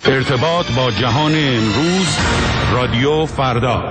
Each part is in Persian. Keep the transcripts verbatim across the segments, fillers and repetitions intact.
ارتباط با جهان امروز، رادیو فردا.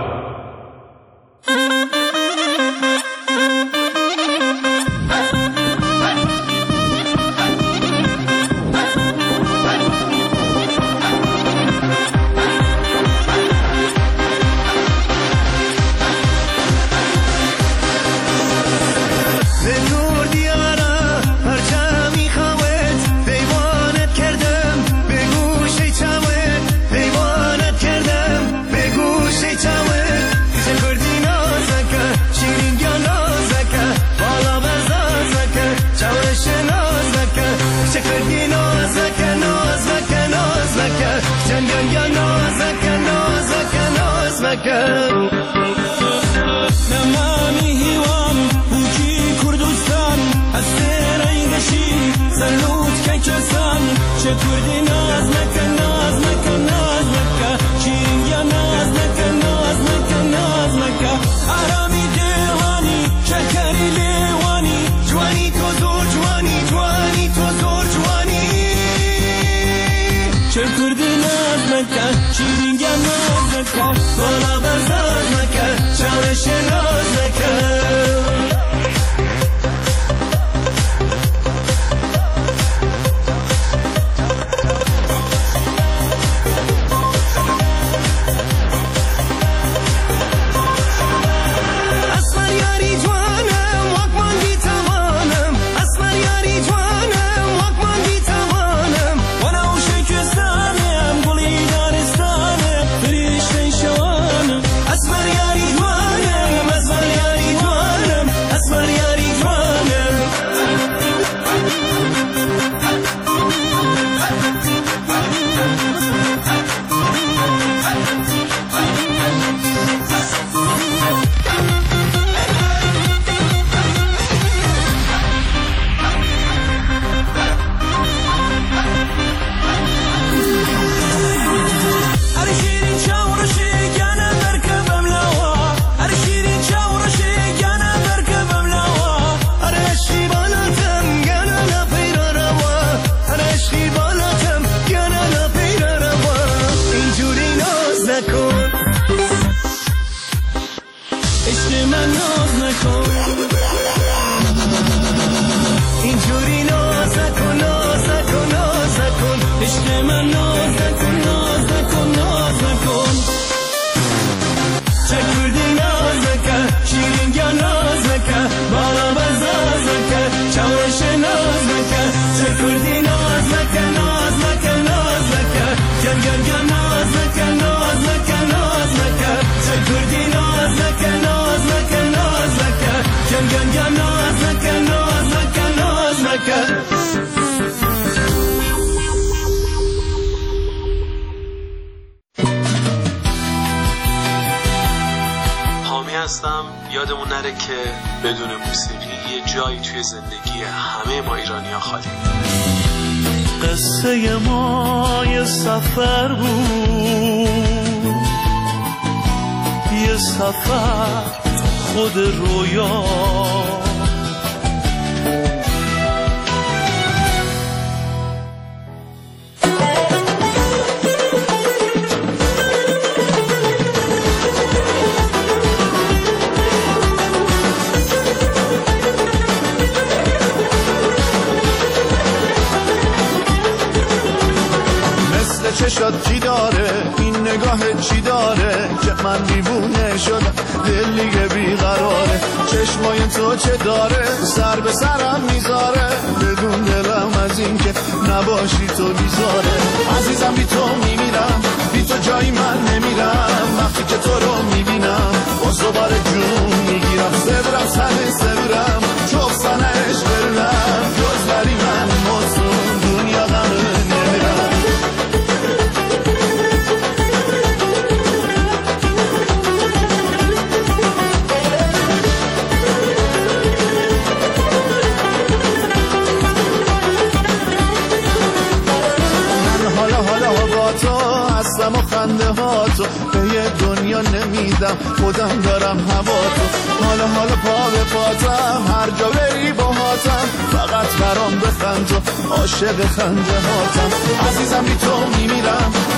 یادمون نره که بدون موسیقی یه جایی توی زندگی همه ما ایرانی‌ها خالی. قصه ما یه سفر بود، یه سفر خود رویا، چشات چی داره، این نگاه چی داره که من دیوونه شدم، دل دیگه بیقراره. چشمای تو چه داره، سر به سرم میذاره، بدون دلم از این که نباشی تو بیزاره. عزیزم بی تو میمیرم، بی تو جایی من نمیرم، وقتی که تو رو میبینم باز دوباره جون میگیرم. صبرم سنه صبرم چوب سنش برنم، جز بری من مصون دنیا غمه نمیرم. هستم و خنده ها تو به یه دنیا نمیدم، خودم دارم هوا تو. حالا حالا پا به پاتم، هر جا بری با هاتم، فقط برام بخند و عاشق خنده هاتم. عزیزم بی تو میمیرم،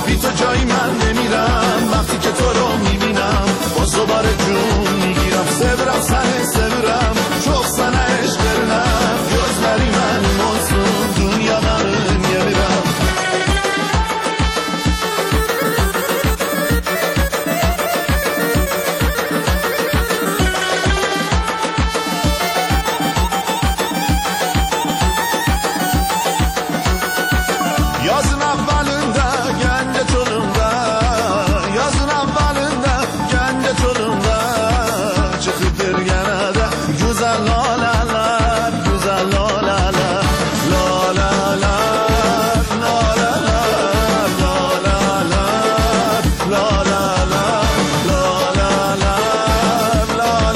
Yazın avvalında gence çolunda, yazın avvalında gence çolunda çıkıdır gene de güzel lalalar, güzel lalalar, lalalar, lalalar, lalalar, lalalar, lalalar,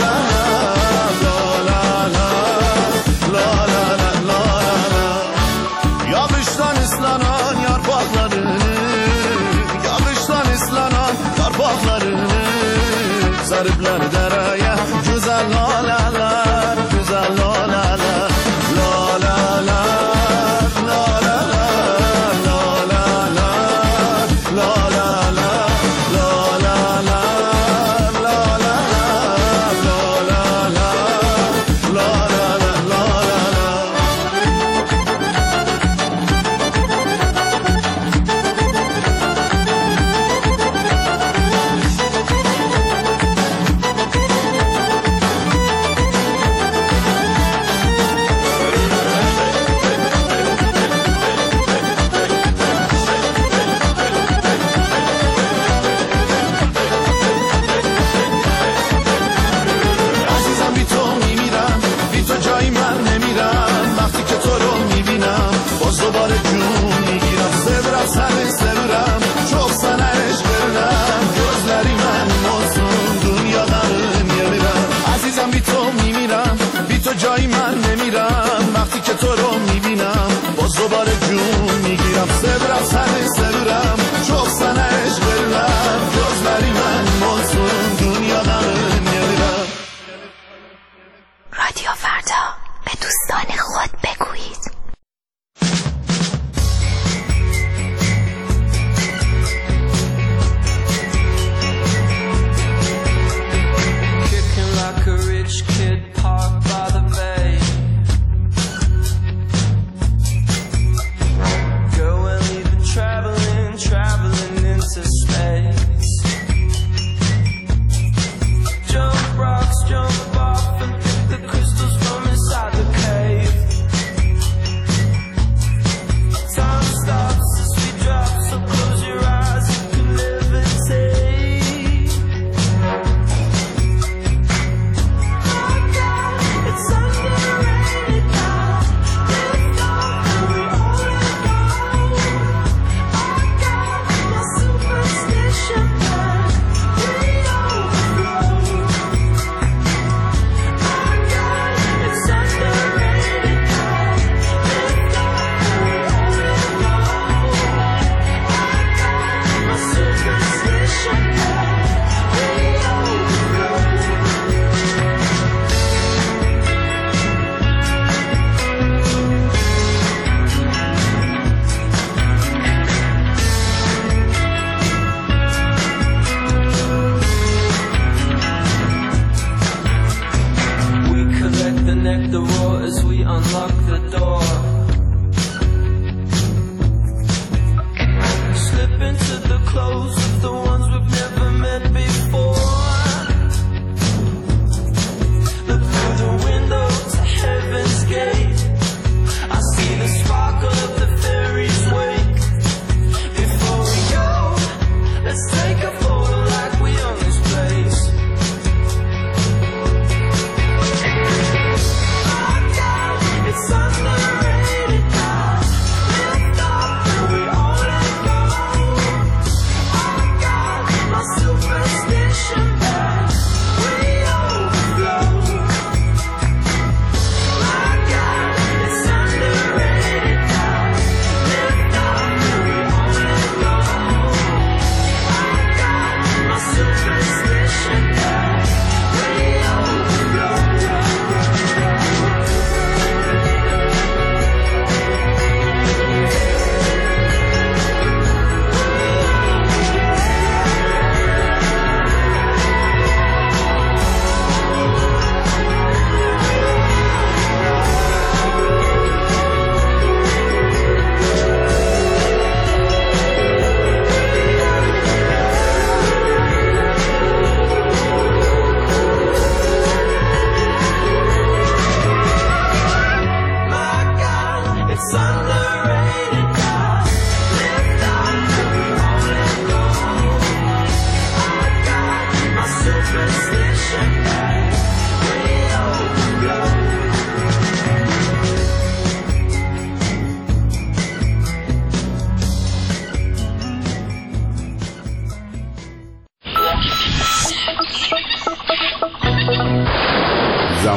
lalalar, lalalar. Yağıştan ıslanan yarpaklarını, yağıştan ıslanan yarpaklarını sarıplar dereye güzel lalalar, güzel lalalar, lalalar, lalalar, lalalar, lalalar, lalalar, lalalar, lalalar, lalalar. عزیزم بی تو میمیرم، بی تو جایی من نمیرم. وقتی که تو رو میبینم باز دوباره جون میگیرم. Sevirəm səni sevirəm, çox sənə eşq verirəm. Gözləri mənim olsun, dünyadan yemirəm. عزیزم بی تو میمیرم، بی تو جایی من نمیرم. وقتی که تو رو میبینم باز دوباره جون میگیرم. Sevirəm səni sevirəm, çox sənə eşq verirəm. Gözləri mənim olsun, dünyadan yemirəm. رادیو فردا، به دوستان خود بگویید. Kicking like a rich kid parked by the bay. Going, leaving, traveling.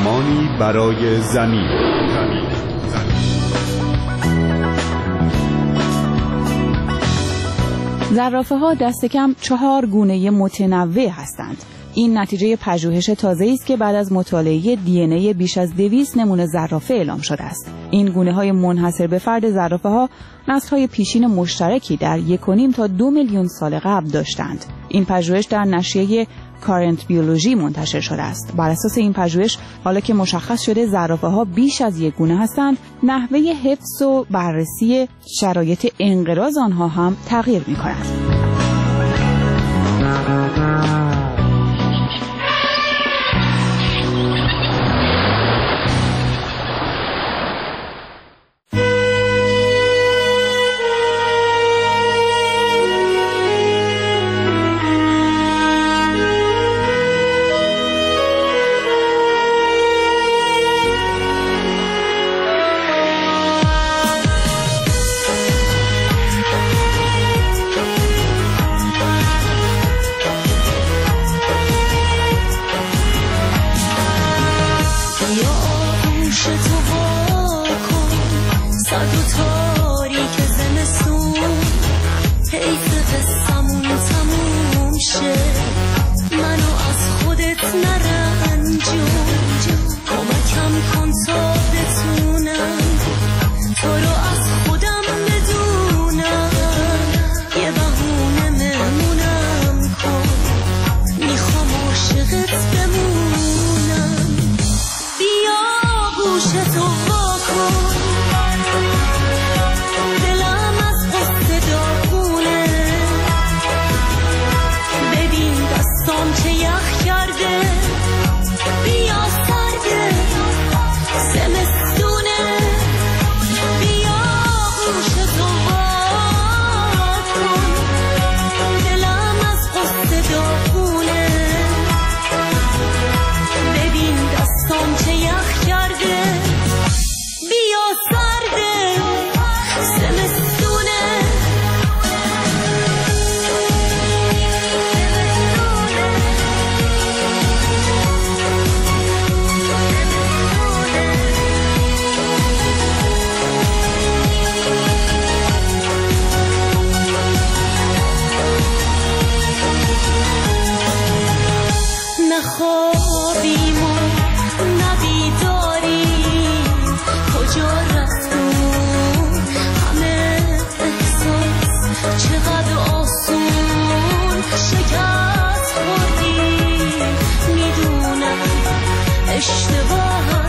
زمانی برای زمین. زرافه‌ها دست کم چهار گونه متنوع هستند. این نتیجه پژوهش تازه‌ای است که بعد از مطالعه دی ان ای بیش از دویست نمونه زرافه اعلام شده است. این گونه‌های منحصر به فرد زرافه‌ها نسل‌های پیشین مشترکی در یک و نیم تا دو میلیون سال قبل داشتند. این پژوهش در نشریه کارنت بیولوژی منتشر شده است. بر اساس این پژوهش، حالا که مشخص شده زرافه‌ها بیش از یک گونه هستند، نحوه حفظ و بررسی شرایط انقراض آنها هم تغییر می‌کند. نخوابیم و نبیداریم، کجا رفتون همه احساس چقدر آسون شکست خوردیم، میدونم اشتباه